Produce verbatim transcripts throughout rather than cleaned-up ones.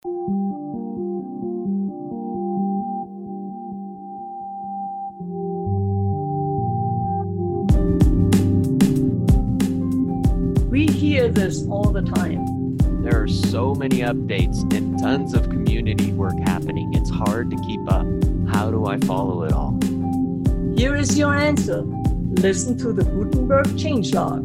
We hear this all the time. There are so many updates and tons of community work happening. It's hard to keep up. How do I follow it all? Here is your answer. Listen to the Gutenberg changelog.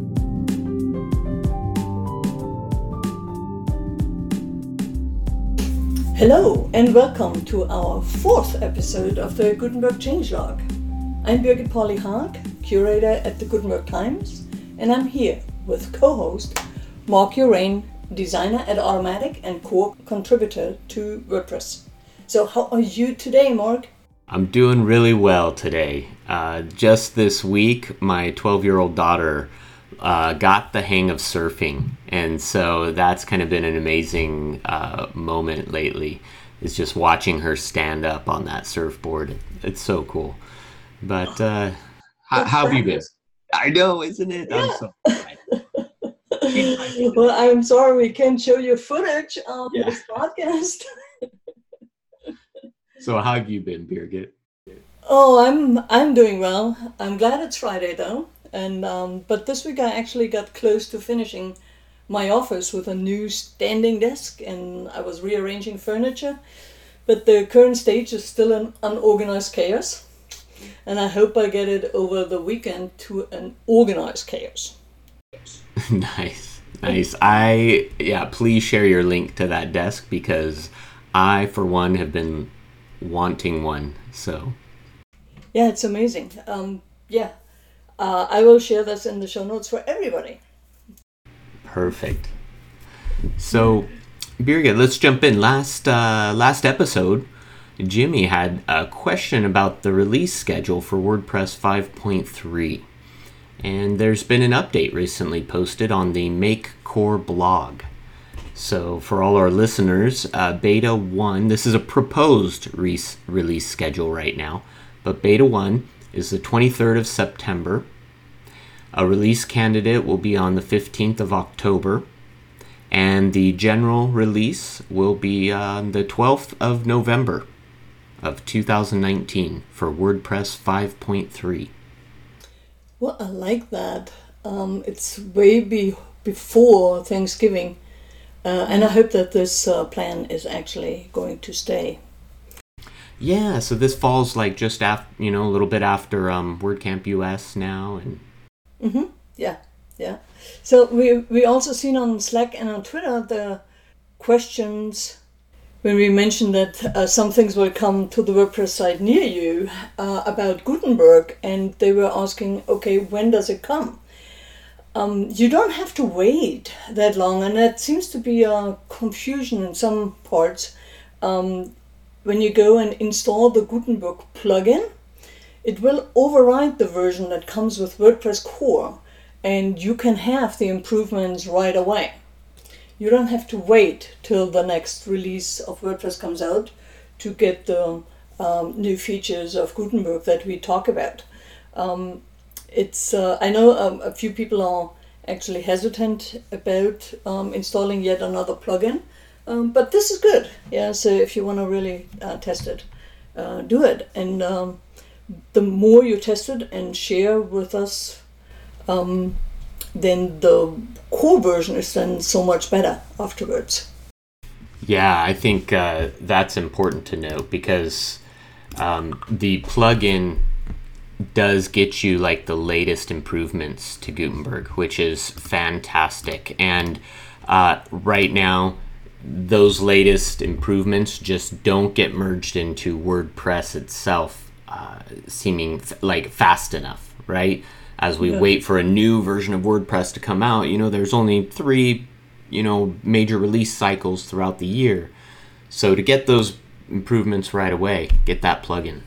Hello and welcome to our fourth episode of the Gutenberg changelog. I'm Birgit Pauli Haag, curator at the Gutenberg Times, and I'm here with co-host Mark Urain, designer at Automattic and core contributor to WordPress. So how are you today, Mark? I'm doing really well today. Uh, just this week, my twelve-year-old daughter uh, got the hang of surfing, and so that's kind of been an amazing uh, moment lately, is just watching her stand up on that surfboard. It's so cool. But uh, how, how have you been? I know, isn't it? Yeah. I'm so excited. Well, I'm sorry we can't show you footage of Yeah. this podcast. So how have you been, Birgit? Oh, I'm I'm doing well. I'm glad it's Friday though, and um, but this week I actually got close to finishing my office with a new standing desk, and I was rearranging furniture. But the current stage is still an unorganized chaos, and I hope I get it over the weekend to an organized chaos. Nice, nice. I, yeah, please share your link to that desk because I, for one, have been wanting one, so. Yeah, it's amazing. Um, yeah, uh, I will share this in the show notes for everybody. Perfect. So, Birgit, let's jump in. Last, uh, last episode, Jimmy had a question about the release schedule for WordPress five point three. And there's been an update recently posted on the Make Core blog. So for all our listeners, uh, Beta one, this is a proposed re- release schedule right now, but Beta one is the twenty-third of September. A release candidate will be on the fifteenth of October, and the general release will be on the twelfth of November of two thousand nineteen for WordPress five point three. Well, I like that. Um, it's way be- before Thanksgiving, uh, and I hope that this uh, plan is actually going to stay. Yeah, so this falls like just after, you know, a little bit after um, WordCamp U S now, and Mm-hmm. Yeah, yeah. So we we also seen on Slack and on Twitter the questions when we mentioned that uh, some things will come to the WordPress site near you uh, about Gutenberg, and they were asking, okay, when does it come? Um, you don't have to wait that long, and that seems to be a confusion in some parts. Um, when you go and install the Gutenberg plugin, it will override the version that comes with WordPress core, and you can have the improvements right away. You don't have to wait till the next release of WordPress comes out to get the um, new features of Gutenberg that we talk about. Um, it's uh, I know um, a few people are actually hesitant about um, installing yet another plugin, um, but this is good. Yeah, so if you want to really uh, test it, uh, do it. And um, the more you test it and share with us, um, then the core version is then so much better afterwards. yeah, I think uh, that's important to note because um, the plugin does get you like the latest improvements to Gutenberg, which is fantastic. And uh, right now, those latest improvements just don't get merged into WordPress itself, uh, seeming f- like fast enough, right? As we Yeah. wait for a new version of WordPress to come out, you know, there's only three, you know, major release cycles throughout the year. So to get those improvements right away, get that plugin.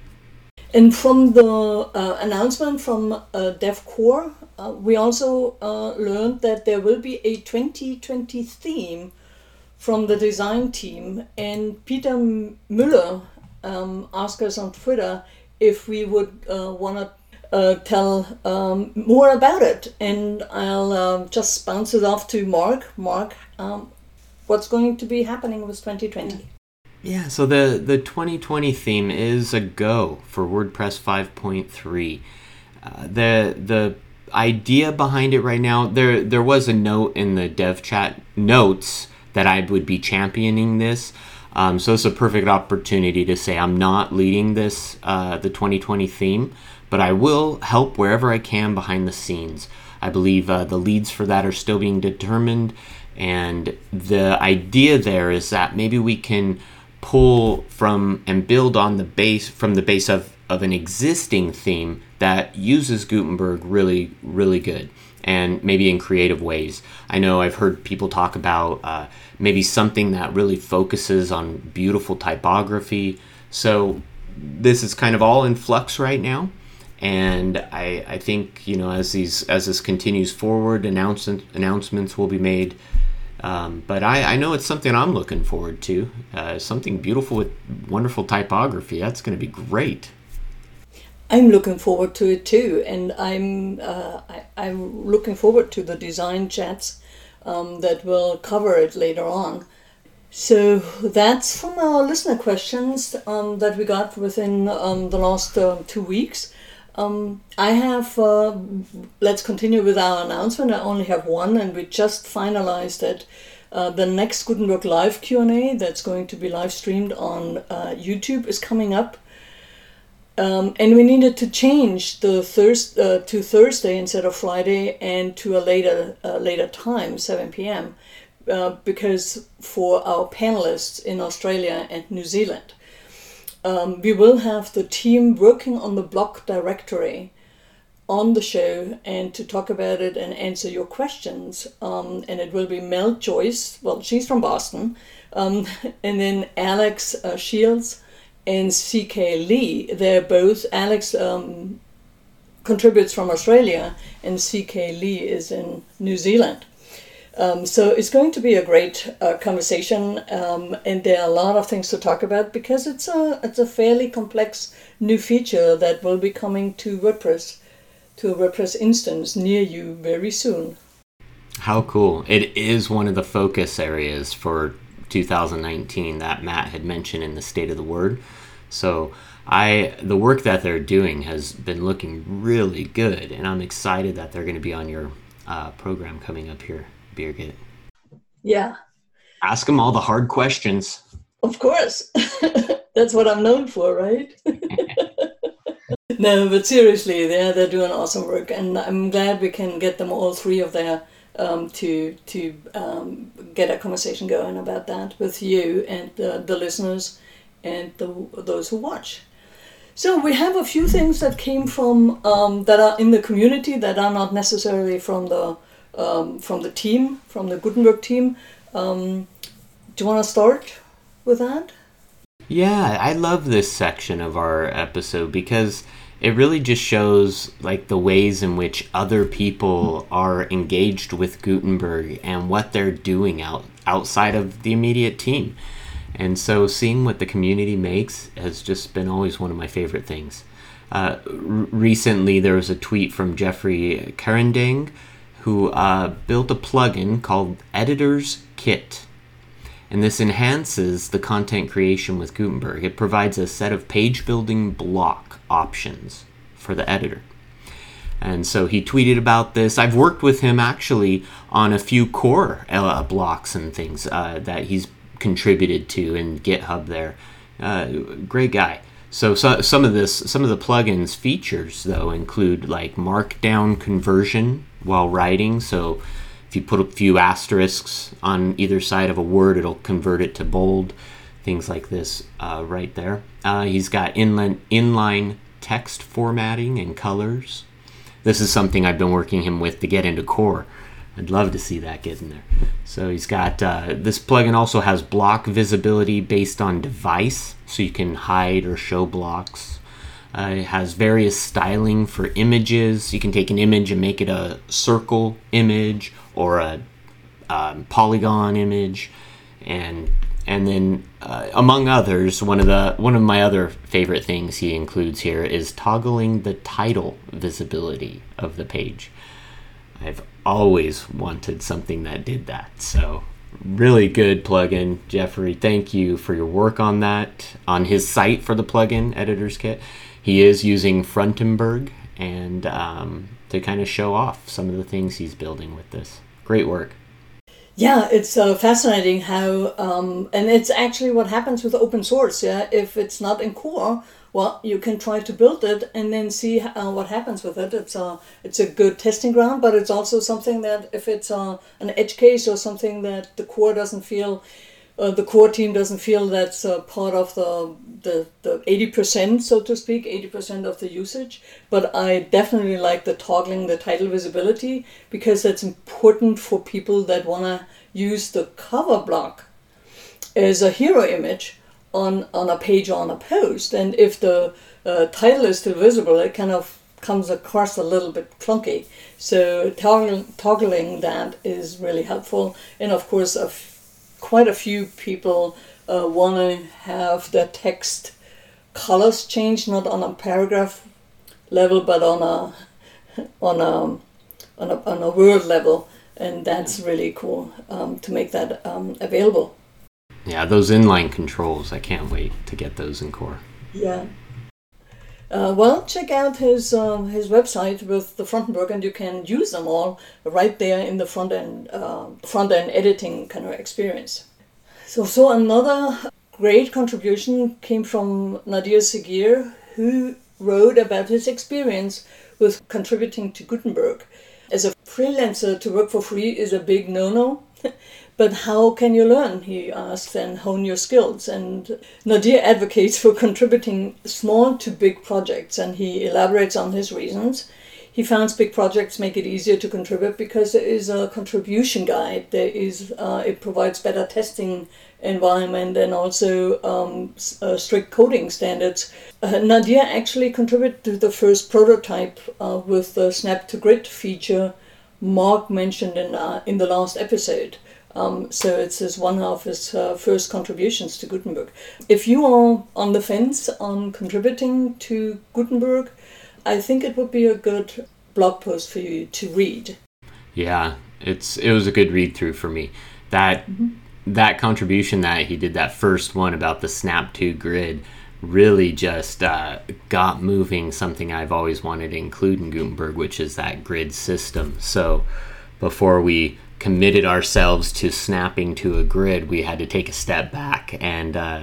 And from the uh, announcement from uh, DevCore, uh, we also uh, learned that there will be a twenty twenty theme from the design team. And Peter Müller um, asked us on Twitter if we would uh, want to uh, tell um, more about it. And I'll um, just bounce it off to Mark. Mark, um, what's going to be happening with twenty twenty. Yeah, so the, the twenty twenty theme is a go for WordPress five point three. Uh, the the idea behind it right now, there there was a note in the dev chat notes that I would be championing this. Um, so it's a perfect opportunity to say I'm not leading this, uh, the twenty twenty theme, but I will help wherever I can behind the scenes. I believe uh, the leads for that are still being determined, and the idea there is that maybe we can pull from and build on the base from the base of, of an existing theme that uses Gutenberg really, really good, and maybe in creative ways. I know I've heard people talk about uh, maybe something that really focuses on beautiful typography. So this is kind of all in flux right now. And I, I think, you know, as these as this continues forward, announcement, announcements will be made. Um, but I, I know it's something I'm looking forward to. Uh, something beautiful with wonderful typography. That's going to be great. I'm looking forward to it too, and I'm uh, I, I'm looking forward to the design chats um, that will cover it later on. So that's from our listener questions um, that we got within um, the last uh, two weeks. Um, I have, uh, let's continue with our announcement. I only have one, and we just finalized that uh, the next Gutenberg Live Q and A that's going to be live streamed on uh, YouTube is coming up. Um, and we needed to change the thurs- uh, to Thursday instead of Friday, and to a later uh, later time, seven p.m., uh, because for our panelists in Australia and New Zealand. Um, we will have the team working on the blog directory on the show and to talk about it and answer your questions. Um, and it will be Mel Joyce, well, she's from Boston, um, and then Alex uh, Shields and C K Lee. They're both, Alex um, contributes from Australia and C K Lee is in New Zealand. Um, so it's going to be a great uh, conversation, um, and there are a lot of things to talk about because it's a it's a fairly complex new feature that will be coming to WordPress, to a WordPress instance near you very soon. How cool. It is one of the focus areas for two thousand nineteen that Matt had mentioned in the State of the Word. So I the work that they're doing has been looking really good, and I'm excited that they're going to be on your uh, program coming up here. Birgit. Yeah. Ask them all the hard questions. Of course. That's what I'm known for, right? No, but seriously, they're, they're doing awesome work, and I'm glad we can get them, all three of there, um, to to um, get a conversation going about that with you and the, the listeners and the, those who watch. So we have a few things that came from, um, that are in the community that are not necessarily from the Um, from the team, from the Gutenberg team. Um, do you want to start with that? Yeah, I love this section of our episode because it really just shows like the ways in which other people are engaged with Gutenberg and what they're doing out outside of the immediate team. And so seeing what the community makes has just been always one of my favorite things. Uh, r- recently, there was a tweet from Jeffrey Karendang, who uh, built a plugin called Editor's Kit. And this enhances the content creation with Gutenberg. It provides a set of page-building block options for the editor. And so he tweeted about this. I've worked with him actually on a few core uh, blocks and things uh, that he's contributed to in GitHub there. Uh, great guy. So, so some of this, some of the plugins features though include like markdown conversion while writing. So if you put a few asterisks on either side of a word, it'll convert it to bold. Things like this uh, right there. Uh, he's got inline inline text formatting and colors. This is something I've been working him with to get into core. I'd love to see that get in there. So he's got, uh, this plugin also has block visibility based on device, so you can hide or show blocks. Uh, it has various styling for images. You can take an image and make it a circle image or a um, polygon image, and and then uh, among others, one of the one of my other favorite things he includes here is toggling the title visibility of the page. I've always wanted something that did that, so Really good plugin, Jeffrey. Thank you for your work on that. On his site for the plugin editor's kit, he is using Fruntenberg and um, to kind of show off some of the things he's building with this. Great work. Yeah, it's uh, fascinating how, um, and it's actually what happens with open source. Yeah, if it's not in core, well, you can try to build it and then see uh, what happens with it. It's a it's a good testing ground, but it's also something that if it's uh, an edge case or something that the core doesn't feel, uh, the core team doesn't feel that's uh, part of the the the eighty percent, so to speak, eighty percent of the usage. But I definitely like the toggling the title visibility because that's important for people that wanna use the cover block as a hero image on, on a page or on a post, and if the uh, title is still visible, it kind of comes across a little bit clunky. So toggle, toggling that is really helpful, and of course, a f- quite a few people uh, want to have the text colors changed, not on a paragraph level, but on a on a on a, on a word level, and that's really cool um, to make that um, available. Yeah, those inline controls, I can't wait to get those in core. Yeah. Uh, well, check out his um, his website with the Fruntenberg, and you can use them all right there in the front end uh, front end editing kind of experience. So, so another great contribution came from Nadir Segir, who wrote about his experience with contributing to Gutenberg. As a freelancer, to work for free is a big no-no. But how can you learn, he asks, and hone your skills? And Nadir advocates for contributing small to big projects, and he elaborates on his reasons. He finds big projects make it easier to contribute because there is a contribution guide. There is uh, it provides better testing environment and also um, uh, strict coding standards. Uh, Nadir actually contributed to the first prototype uh, with the Snap to Grid feature Mark mentioned in uh, in the last episode. Um, so it's his one of his uh, first contributions to Gutenberg. If you are on the fence on contributing to Gutenberg, I think it would be a good blog post for you to read. Yeah, it's it was a good read through for me. That mm-hmm. that contribution that he did, that first one about the Snap to Grid, really just uh, got moving something I've always wanted to include in Gutenberg, which is that grid system. So before we committed ourselves to snapping to a grid, we had to take a step back, and uh,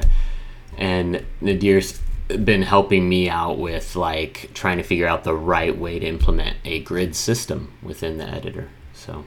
and Nadir's been helping me out with like trying to figure out the right way to implement a grid system within the editor. So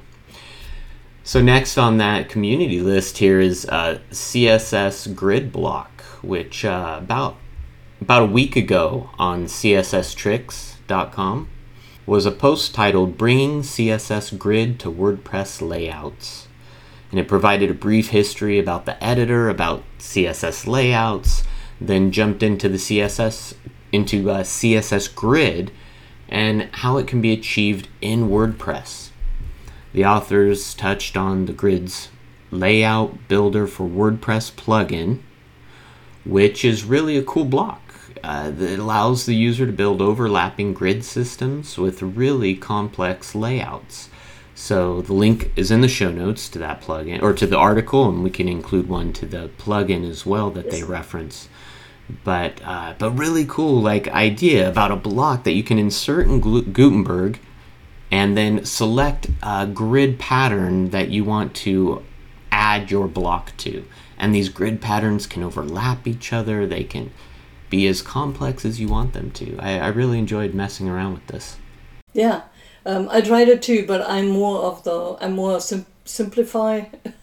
so next on that community list here is uh, C S S Grid Block, which uh, about about a week ago on C S S tricks dot com was a post titled Bringing C S S Grid to WordPress Layouts. And it provided a brief history about the editor, about C S S layouts, then jumped into the C S S, into uh, C S S Grid, and how it can be achieved in WordPress. The authors touched on the Grid's Layout Builder for WordPress plugin, which is really a cool block. Uh, that allows the user to build overlapping grid systems with really complex layouts. So the link is in the show notes to that plugin, or to the article, and we can include one to the plugin as well that they reference. But uh, but really cool like idea about a block that you can insert in Gutenberg and then select a grid pattern that you want to add your block to. And these grid patterns can overlap each other. They can be as complex as you want them to. I, I really enjoyed messing around with this. Yeah, um, I tried it too, but I'm more of the I'm more sim- simplify,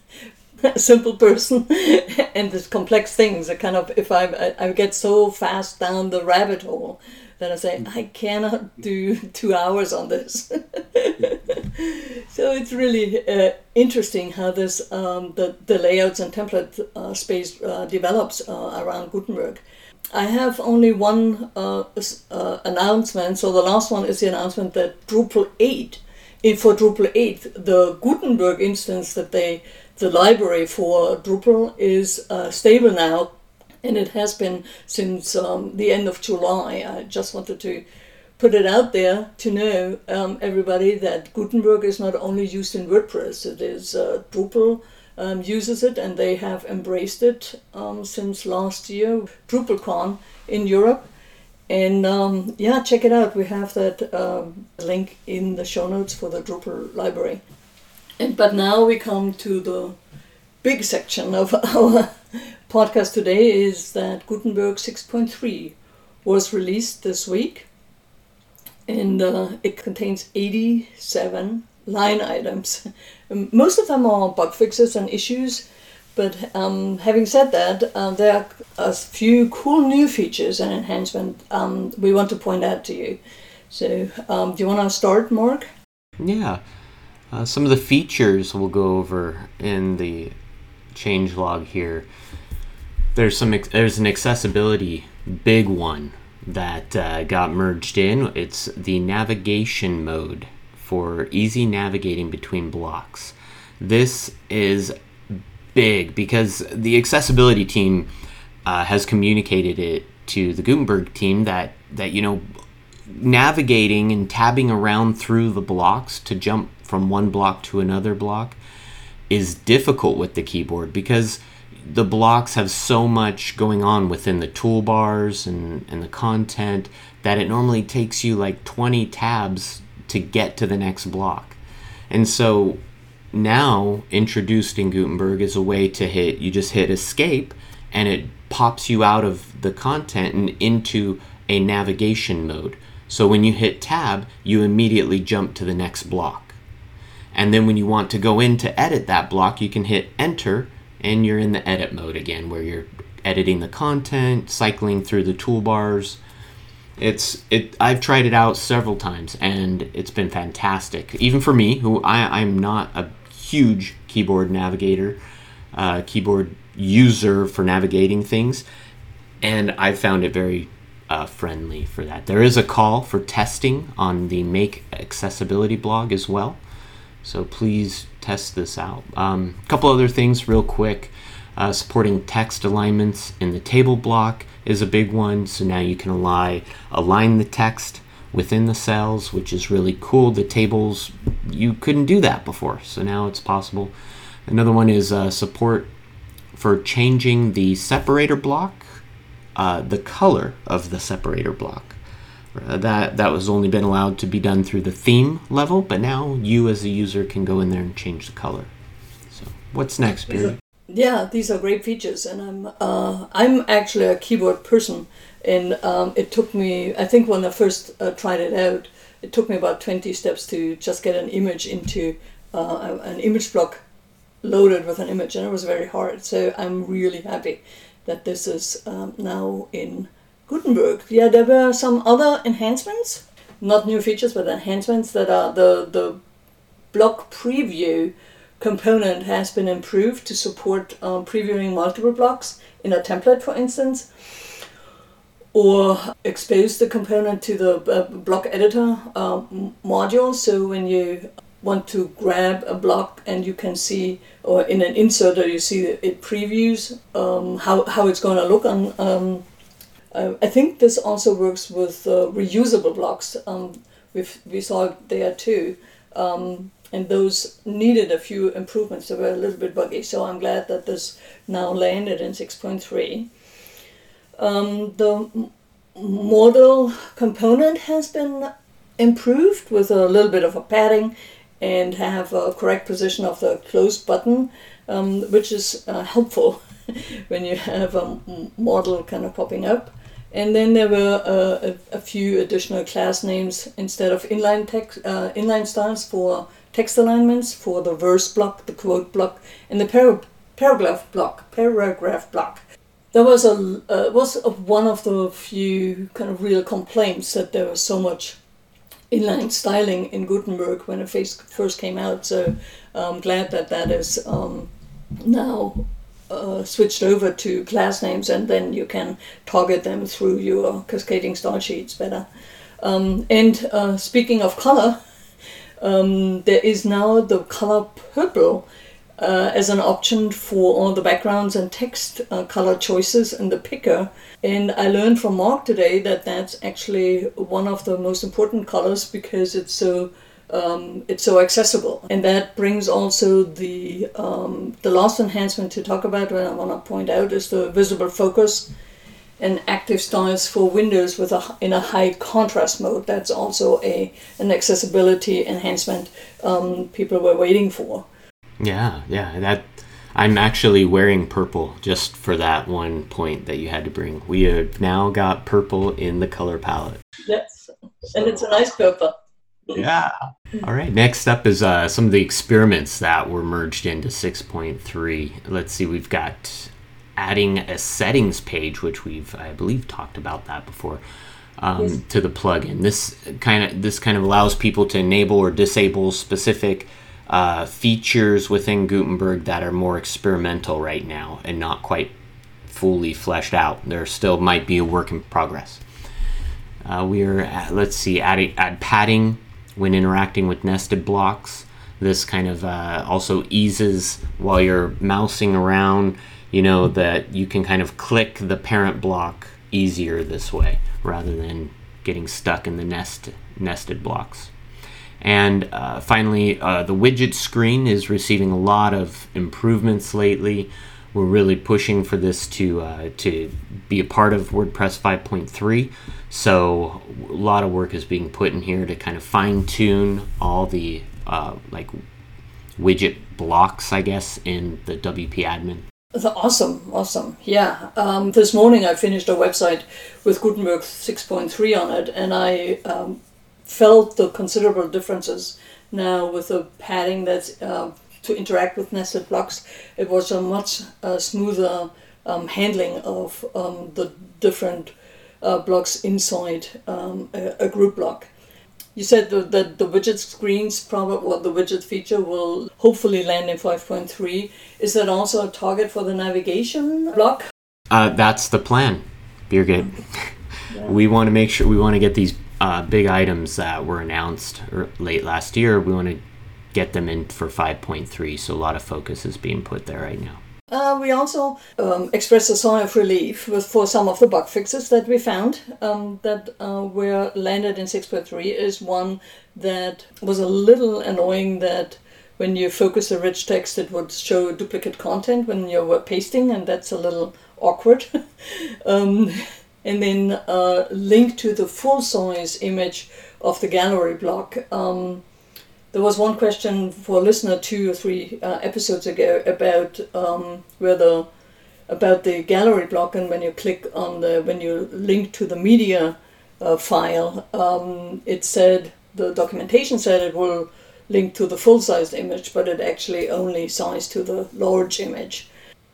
simple person, and the complex things. I kind of if I, I I get so fast down the rabbit hole that I say I cannot do two hours on this. So it's really uh, interesting how this um, the the layouts and template uh, space uh, develops uh, around Gutenberg. I have only one uh, uh, announcement. So the last one is the announcement that Drupal eight, for Drupal eight, the Gutenberg instance that they, the library for Drupal is uh, stable now, and it has been since um, the end of July. I just wanted to put it out there to know um, everybody that Gutenberg is not only used in WordPress. It is uh, Drupal um, uses it, and they have embraced it um, since last year, DrupalCon in Europe. And um, yeah, check it out. We have that um, link in the show notes for the Drupal library. And but now we come to the big section of our podcast today, is that Gutenberg six point three was released this week, and uh, it contains eighty-seven line items. Most of them are bug fixes and issues, but um, having said that, uh, there are a few cool new features and enhancements um, we want to point out to you. So, um, do you want to start, Mark? Yeah. Uh, some of the features we'll go over in the changelog here. There's some. There's an accessibility big one that uh, got merged in. It's the navigation mode for easy navigating between blocks. This is big because the accessibility team uh, has communicated it to the Gutenberg team that that you know navigating and tabbing around through the blocks to jump from one block to another block is difficult with the keyboard, because the blocks have so much going on within the toolbars and, and the content that it normally takes you like twenty tabs to get to the next block. And so now introduced in Gutenberg is a way to hit, you just hit escape and it pops you out of the content and into a navigation mode. So when you hit tab, you immediately jump to the next block. And then when you want to go in to edit that block, you can hit enter and you're in the edit mode again, where you're editing the content, cycling through the toolbars. It's it. I've tried it out several times and it's been fantastic. Even for me, who I, I'm not a huge keyboard navigator, uh, keyboard user for navigating things, and I found it very uh, friendly for that. There is a call for testing on the Make Accessibility blog as well. So please test this out. Um, a couple other things real quick. Uh, supporting text alignments in the table block is a big one. So now you can align, align the text within the cells, which is really cool. The tables, you couldn't do that before, so now it's possible. Another one is uh, support for changing the separator block, uh, the color of the separator block. Uh, that that was only been allowed to be done through the theme level, but now you as a user can go in there and change the color. So what's next, Barry? Yeah, these are great features, and I'm uh, I'm actually a keyboard person, and um, it took me, I think when I first uh, tried it out, it took me about twenty steps to just get an image into uh, an image block loaded with an image, and it was very hard. So I'm really happy that this is um, now in Gutenberg. Yeah, there were some other enhancements, not new features, but enhancements that are the the block preview component has been improved to support uh, previewing multiple blocks in a template, for instance, or expose the component to the uh, block editor uh, module. So when you want to grab a block and you can see, or in an inserter you see it previews um, how, how it's going to look on. Um, uh, I think this also works with uh, reusable blocks. Um, we've, we saw it there too. Um, and those needed a few improvements. They were a little bit buggy, so I'm glad that this now landed in six point three. Um, the m- modal component has been improved with a little bit of a padding and have a correct position of the close button, um, which is uh, helpful when you have a model kind of popping up. And then there were uh, a, a few additional class names instead of inline text, uh, inline styles for text alignments for the verse block, the quote block, and the para- paragraph block. Paragraph block. That was a uh, was a, one of the few kind of real complaints, that there was so much inline styling in Gutenberg when it first came out. So I'm glad that that is um, now uh, switched over to class names, and then you can target them through your cascading style sheets better. Um, and uh, speaking of color, um, there is now the color purple uh, as an option for all the backgrounds and text uh, color choices in the picker. And I learned from Mark today that that's actually one of the most important colors, because it's so um, it's so accessible. And that brings also the um, the last enhancement to talk about, what I want to point out, is the visible focus and active styles for Windows with a in a high contrast mode. That's also a an accessibility enhancement um, people were waiting for. Yeah, yeah, that I'm actually wearing purple just for that one point that you had to bring. We have now got purple in the color palette. Yes, and it's a nice purple. Yeah. All right. Next up is uh, some of the experiments that were merged into six point three. Let's see. We've got adding a settings page, which we've, I believe, talked about that before, um, yes. to the plugin. This kind of this kind of allows people to enable or disable specific uh, features within Gutenberg that are more experimental right now and not quite fully fleshed out. There still might be a work in progress. Uh, we are at, let's see, adding add padding when interacting with nested blocks. This kind of uh, also eases while you're mousing around, you know, that you can kind of click the parent block easier this way rather than getting stuck in the nest nested blocks. And uh, finally, uh, the widget screen is receiving a lot of improvements lately. We're really pushing for this to uh, to be a part of WordPress five point three. So a lot of work is being put in here to kind of fine tune all the uh, like widget blocks, I guess, in the W P admin. Awesome, awesome. Yeah. Um, this morning I finished a website with Gutenberg six point three on it, and I um, felt the considerable differences now with the padding that's uh, to interact with nested blocks. It was a much uh, smoother um, handling of um, the different uh, blocks inside um, a, a group block. You said that the, the widget screens, probably, well, the widget feature will hopefully land in five point three. Is that also a target for the navigation block? Uh, that's the plan, Birgit. Yeah. We want to make sure, we want to get these uh, big items that were announced er, late last year. We want to get them in for five point three, so a lot of focus is being put there right now. Uh, we also um, expressed a sigh of relief with, for some of the bug fixes that we found um, that uh, were landed in six point three. Is one that was a little annoying, that when you focus the rich text it would show duplicate content when you were pasting, and that's a little awkward. um, and then uh, link to the full-size image of the gallery block. Um, There was one question for a listener two or three uh, episodes ago about um, whether about the gallery block, and when you click on the when you link to the media uh, file, um, it said the documentation said it will link to the full-sized image, but it actually only sized to the large image.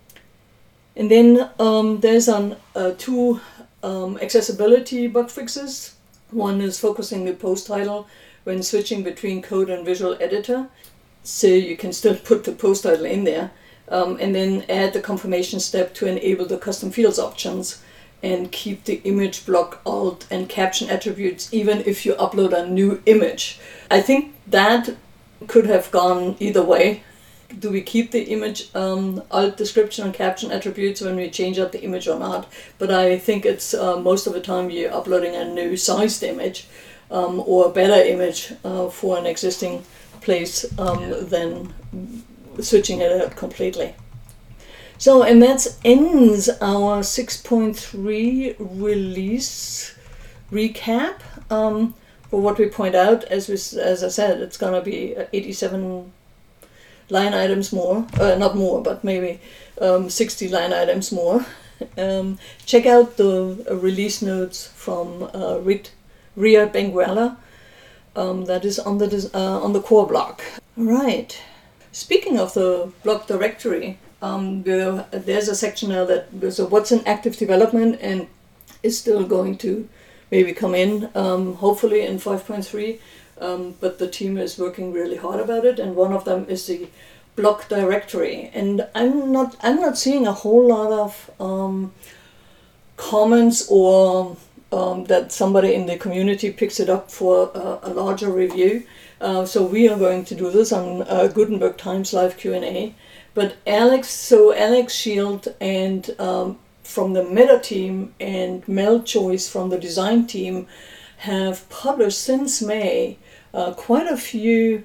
And then um, there's an uh, two um, accessibility bug fixes. One is focusing the post title when switching between code and visual editor, so you can still put the post title in there, um, and then add the confirmation step to enable the custom fields options and keep the image block alt and caption attributes even if you upload a new image. I think that could have gone either way. Do we keep the image um, alt description and caption attributes when we change out the image or not? But I think it's uh, most of the time you're uploading a new sized image Um, or a better image uh, for an existing place um, yeah. than switching it out completely. So, and that ends our six point three release recap. Um, for what we point out, as we, as I said, it's going to be eighty-seven line items more, uh, not more, but maybe um, sixty line items more. Um, check out the uh, release notes from uh, Rit Ria Benguela, um, that is on the uh, on the core block. Right. Speaking of the block directory, um, there's a section now that so what's in active development and is still going to maybe come in, um, hopefully in five point three. Um, but the team is working really hard about it, and one of them is the block directory. And I'm not I'm not seeing a whole lot of um, comments or Um, that somebody in the community picks it up for uh, a larger review. Uh, so we are going to do this on uh, Gutenberg Times Live Q and A. But Alex, so Alex Shield and um, from the Meta team and Mel Choice from the design team have published since May uh, quite a few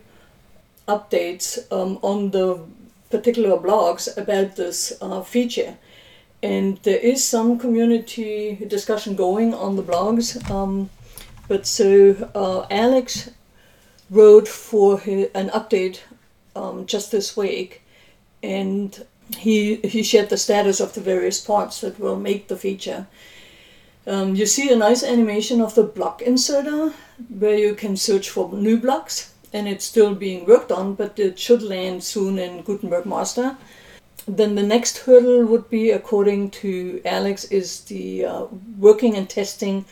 updates um, on the particular blogs about this uh, feature. And there is some community discussion going on the blogs. Um, but so uh, Alex wrote for his, an update um, just this week, and he he shared the status of the various parts that will make the feature. Um, you see a nice animation of the block inserter where you can search for new blocks, and it's still being worked on, but it should land soon in Gutenberg Master. Then the next hurdle would be, according to Alex, is the uh, working and testing,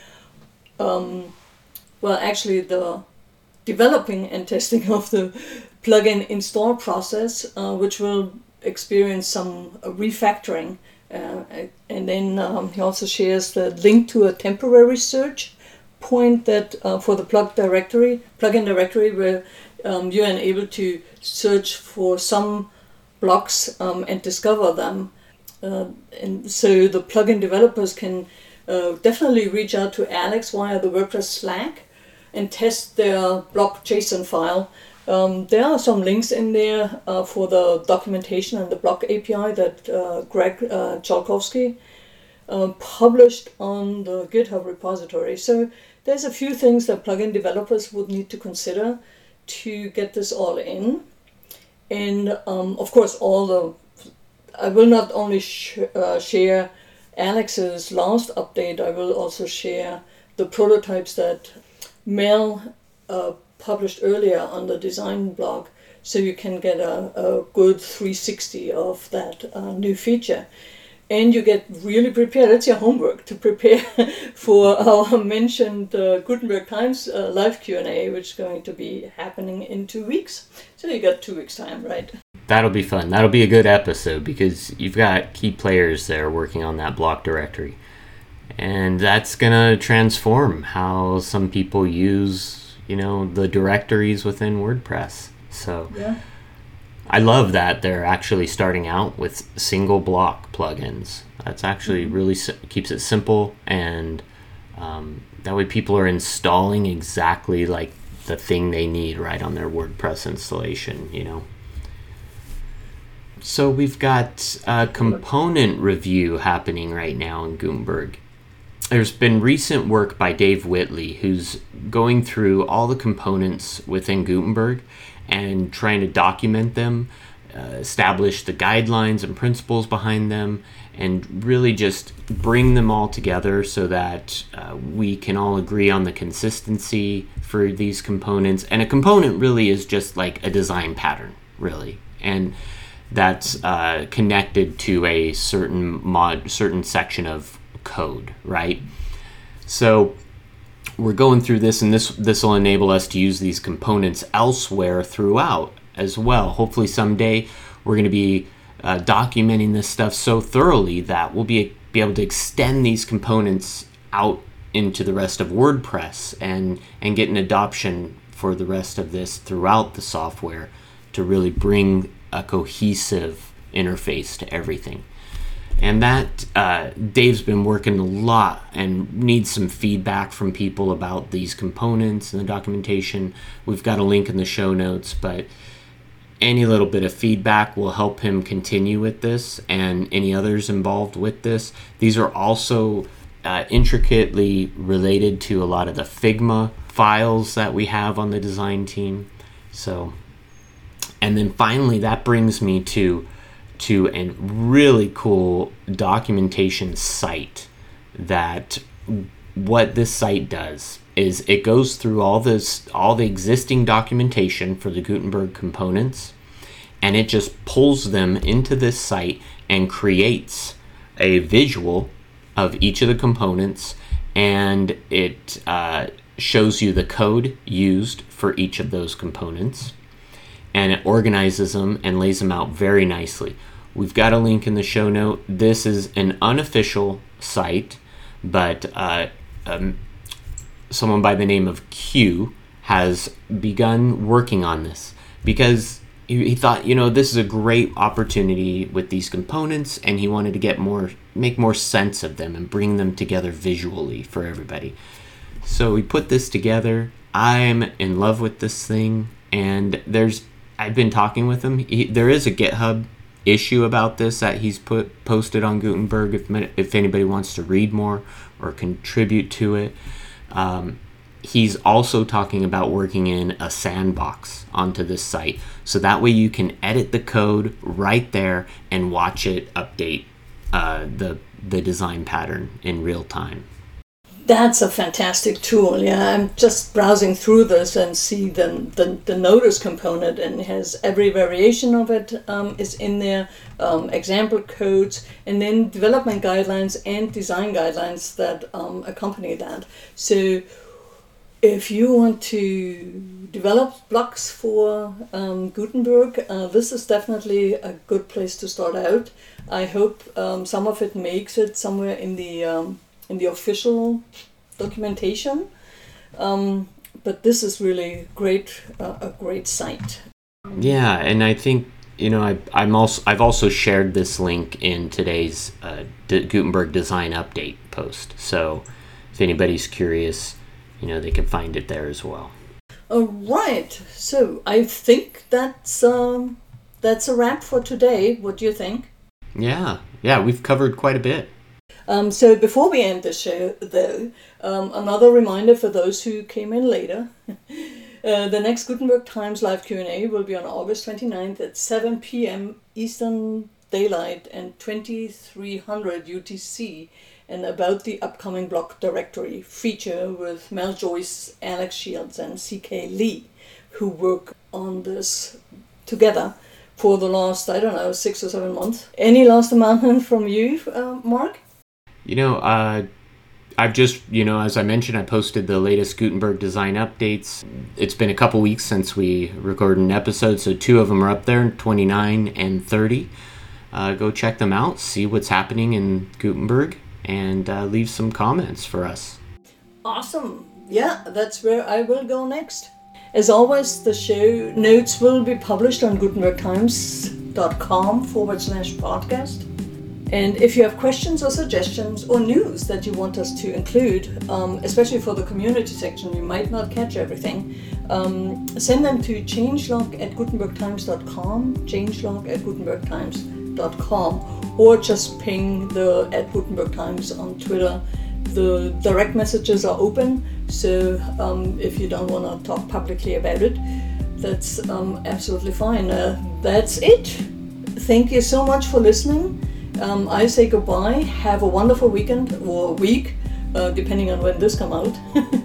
um, well actually the developing and testing of the plugin install process, uh, which will experience some refactoring. Uh, and then um, he also shares the link to a temporary search point that uh, for the plug directory, plugin directory, where um, you are able to search for some blocks um, and discover them. Uh, and so the plugin developers can uh, definitely reach out to Alex via the WordPress Slack and test their block JSON file. Um, there are some links in there uh, for the documentation and the block A P I that uh, Greg uh, Cholkowski uh, published on the GitHub repository. So there's a few things that plugin developers would need to consider to get this all in. And um, of course, all the I will not only sh- uh, share Alex's last update, I will also share the prototypes that Mel uh, published earlier on the design blog, so you can get a, a good three sixty of that uh, new feature. And you get really prepared. It's your homework to prepare for our mentioned uh, Gutenberg Times uh, live Q and A, which is going to be happening in two weeks. So you got two weeks time, right? That'll be fun. That'll be a good episode because you've got key players there working on that block directory. And that's going to transform how some people use, you know, the directories within WordPress. So yeah. I love that they're actually starting out with single block plugins. That's actually mm-hmm. really si- keeps it simple, and um, that way people are installing exactly like the thing they need right on their WordPress installation, you know. So we've got a component review happening right now in Gutenberg. There's been recent work by Dave Whitley, who's going through all the components within Gutenberg and trying to document them, uh, establish the guidelines and principles behind them, and really just bring them all together so that uh, we can all agree on the consistency for these components. And a component really is just like a design pattern, really. And that's uh, connected to a certain mod, certain section of code, right? So we're going through this, and this this will enable us to use these components elsewhere throughout as well. Hopefully someday we're going to be uh, documenting this stuff so thoroughly that we'll be be able to extend these components out into the rest of WordPress and and get an adoption for the rest of this throughout the software to really bring a cohesive interface to everything. And that, uh, Dave's been working a lot and needs some feedback from people about these components and the documentation. We've got a link in the show notes, but any little bit of feedback will help him continue with this and any others involved with this. These are also uh, intricately related to a lot of the Figma files that we have on the design team. So, and then finally, that brings me to to a really cool documentation site. That what this site does is it goes through all this all the existing documentation for the Gutenberg components, and it just pulls them into this site and creates a visual of each of the components, and it uh, shows you the code used for each of those components, and it organizes them and lays them out very nicely. We've got a link in the show note. This is an unofficial site, but uh, um, someone by the name of Q has begun working on this because he, he thought, you know, this is a great opportunity with these components, and he wanted to get more, make more sense of them and bring them together visually for everybody. So we put this together, I'm in love with this thing, and there's I've been talking with him. He, there is a GitHub issue about this that he's put posted on Gutenberg if if anybody wants to read more or contribute to it. Um, he's also talking about working in a sandbox onto this site, so that way you can edit the code right there and watch it update uh, the the design pattern in real time. That's a fantastic tool. Yeah, I'm just browsing through this and see the the, the notice component, and it has every variation of it um, is in there, um, example codes, and then development guidelines and design guidelines that um, accompany that. So if you want to develop blocks for um, Gutenberg, uh, this is definitely a good place to start out. I hope um, some of it makes it somewhere in the um, in the official documentation, um, but this is really great, uh, a great site. Yeah, and I think you know I, I'm also I've also shared this link in today's uh, D- Gutenberg design update post. So if anybody's curious, you know they can find it there as well. All right, so I think that's um, that's a wrap for today. What do you think? Yeah, yeah, we've covered quite a bit. Um, so before we end the show, though, um, another reminder for those who came in later. uh, the next Gutenberg Times live Q and A will be on August twenty-ninth at seven p.m. Eastern Daylight and twenty-three hundred U T C, and about the upcoming block directory feature with Mel Joyce, Alex Shields, and C K Lee, who work on this together for the last, I don't know, six or seven months. Any last amendment from you, uh, Mark? You know, uh, I've just, you know, as I mentioned, I posted the latest Gutenberg design updates. It's been a couple weeks since we recorded an episode, so two of them are up there, twenty-nine and thirty. Uh, go check them out, see what's happening in Gutenberg, and uh, leave some comments for us. Awesome. Yeah, that's where I will go next. As always, the show notes will be published on gutenbergtimes.com forward slash podcast. And if you have questions or suggestions or news that you want us to include, um, especially for the community section, we might not catch everything, um, send them to changelog at gutenbergtimes dot com, changelog at gutenbergtimes dot com, or just ping the at Gutenberg Times on Twitter. The direct messages are open, so um, if you don't want to talk publicly about it, that's um, absolutely fine. Uh, that's it. Thank you so much for listening. Um, I say goodbye. Have a wonderful weekend or week, uh, depending on when this come out.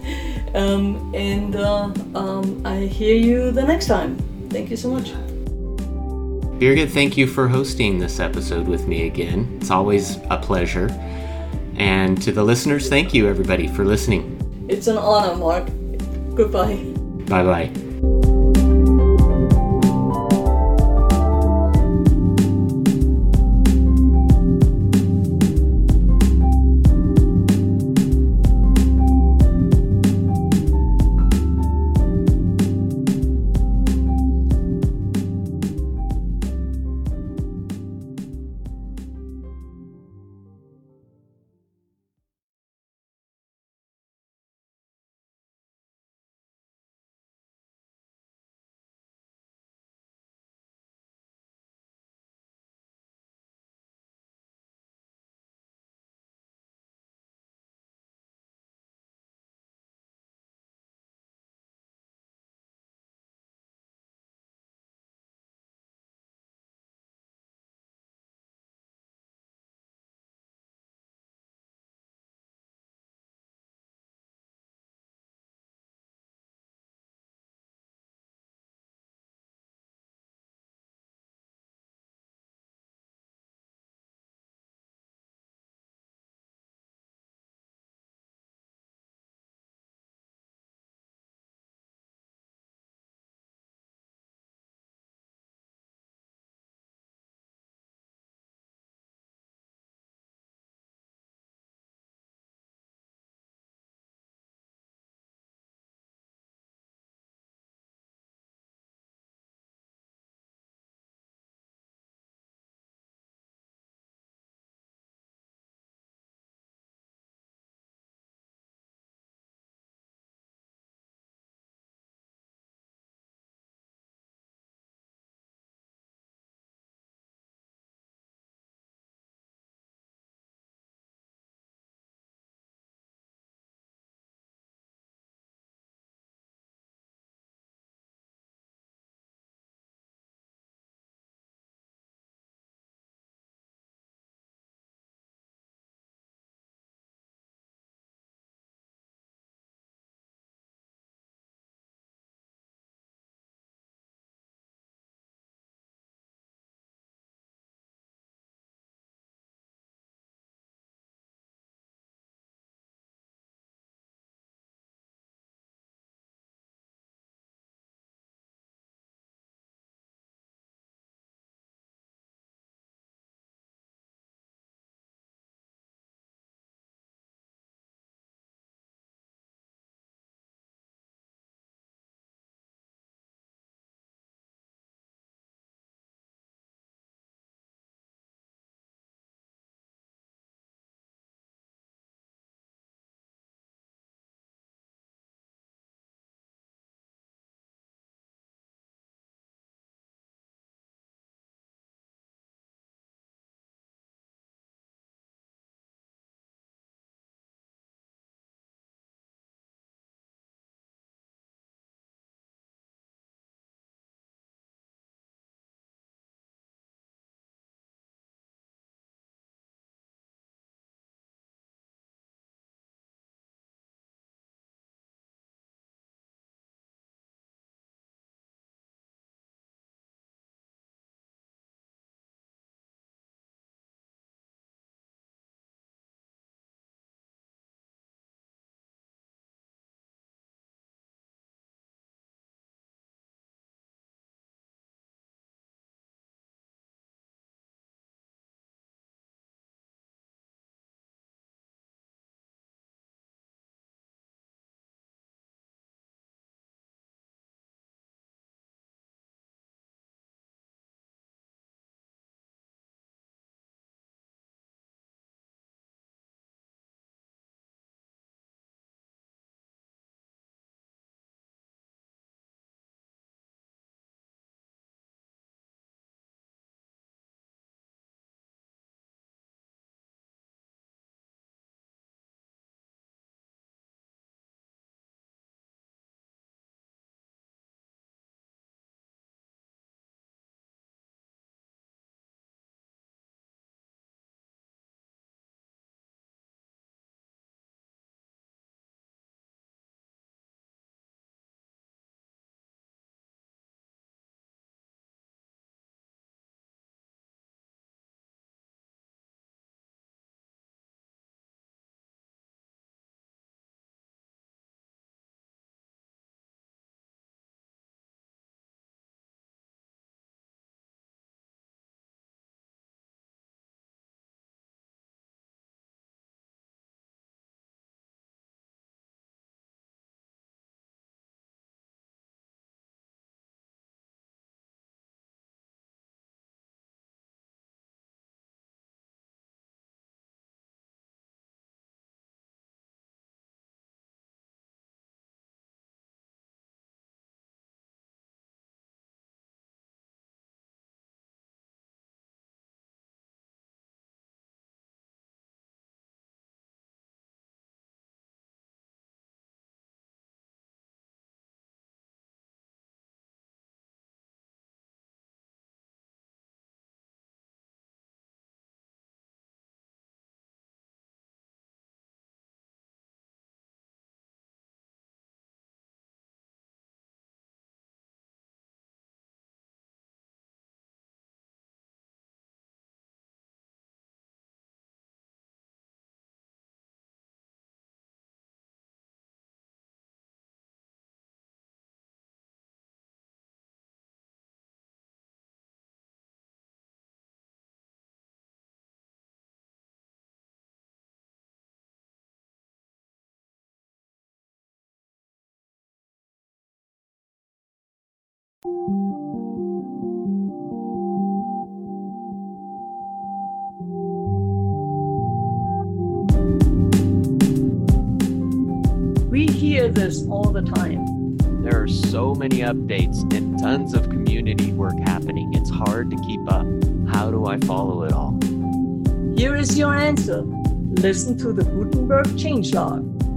um, and uh, um, I hear you the next time. Thank you so much. Birgit, thank you for hosting this episode with me again. It's always a pleasure. And to the listeners, thank you, everybody, for listening. It's an honor, Mark. Goodbye. Bye-bye. We hear this all the time. There are so many updates and tons of community work happening. It's hard to keep up. How do I follow it all? Here is your answer. Listen to the Gutenberg changelog.